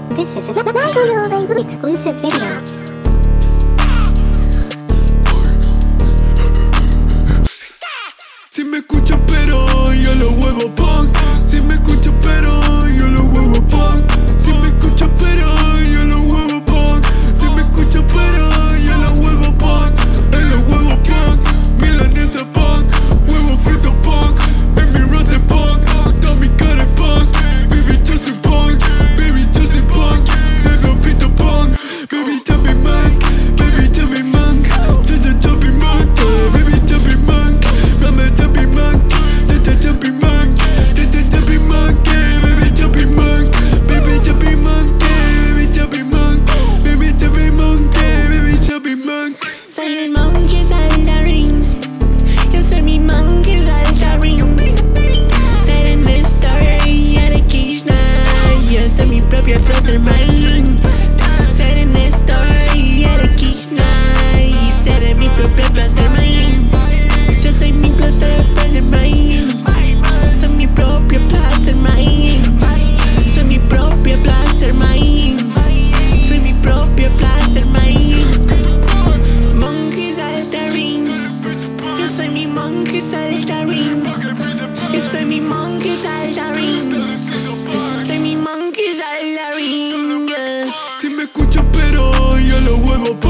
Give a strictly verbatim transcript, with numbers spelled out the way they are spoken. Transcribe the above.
This is a Google exclusive video. Si me escuchas pero yo lo huevo punk. Si me escuchas pero yo lo huevo punk. Si me escuchas pero yo lo huevo punk. Si me escuchas pero yo lo huevo punk. En los huevos punk, milanesa punk, huevo frito punk, en mi rap de punk, toda mi cara es punk. Baby yo soy punk, baby yo soy punk, baby pito punk, baby chubby monk, baby chubby monk, chubby chubby monk, baby chubby monk, mama chubby monk, chubby chubby monk, chubby chubby monk, baby chubby monk, baby chubby monk, baby chubby monk, baby chubby monk, baby chubby monk. Soy el monkey saltarín. Yo soy mi monkey saltarín. Ser en story de Krishna. Yo soy mi propio placer main. Ser en story de Krishna. Y ser en mi propio placer main. Yo soy mi placer placer main. Soy mi propio placer main. Soy mi propio placer main. Soy mi propio placer main. Monkey saltarín. Yo soy mi monkey saltarín. Yo soy mi monkey saltarín. Soy mi monkey saltarín. Yeah. Si me escuchas pero yo lo huevo punk.